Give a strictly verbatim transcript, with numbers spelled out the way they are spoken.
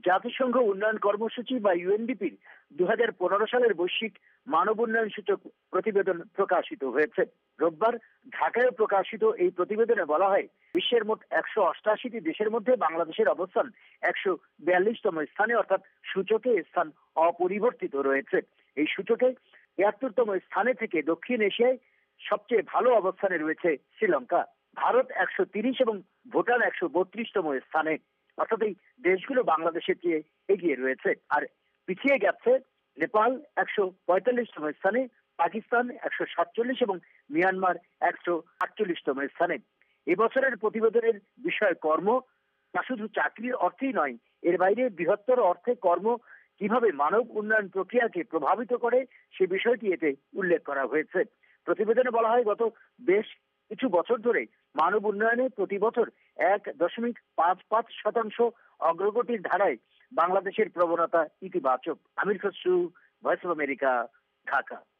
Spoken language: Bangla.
জাতিসংঘ উন্নয়ন কর্মসূচি বা ইউএনডিপির দু হাজার পনেরো সালের বৈশ্বিক মানব উন্নয়ন সূচক প্রতিবেদন প্রকাশিত হয়েছে। রোববার ঢাকায় প্রকাশিত এই প্রতিবেদনে বলা হয়, বিশ্বের মোট একশো অষ্টাশিটি দেশের মধ্যে বাংলাদেশের অবস্থান একশো বিয়াল্লিশতম স্থানে, অর্থাৎ সূচকে স্থান অপরিবর্তিত রয়েছে। এই সূচকে তিয়াত্তরতম স্থানে থেকে দক্ষিণ এশিয়ায় সবচেয়ে ভালো অবস্থানে রয়েছে শ্রীলঙ্কা। ভারত একশো তিরিশ এবং ভুটান একশো বত্রিশতম স্থানে, অর্থাৎ এই দেশগুলো বাংলাদেশের চেয়ে এগিয়ে রয়েছে। আর পিছিয়ে গেছে নেপাল একশো পঁয়তাল্লিশতম স্থানে, পাকিস্তান একশো সাতচল্লিশ এবং মিয়ানমার একশো আটচল্লিশতম স্থানে। এবছরের প্রতিবেদনের বিষয় কর্ম, তা শুধু চাকরির অর্থেই নয়, এর বাইরে বৃহত্তর অর্থে কর্ম কিভাবে মানব উন্নয়ন প্রক্রিয়াকে প্রভাবিত করে সে বিষয়টি এতে উল্লেখ করা হয়েছে। প্রতিবেদনে বলা হয়, গত বেশ কিছু বছর ধরে মানব উন্নয়নে প্রতি বছর এক দশমিক পাঁচ পাঁচ শতাংশ অগ্রগতির ধারায় বাংলাদেশের প্রবণতা ইতিবাচক। Amir Khasru, voice of America, Dhaka.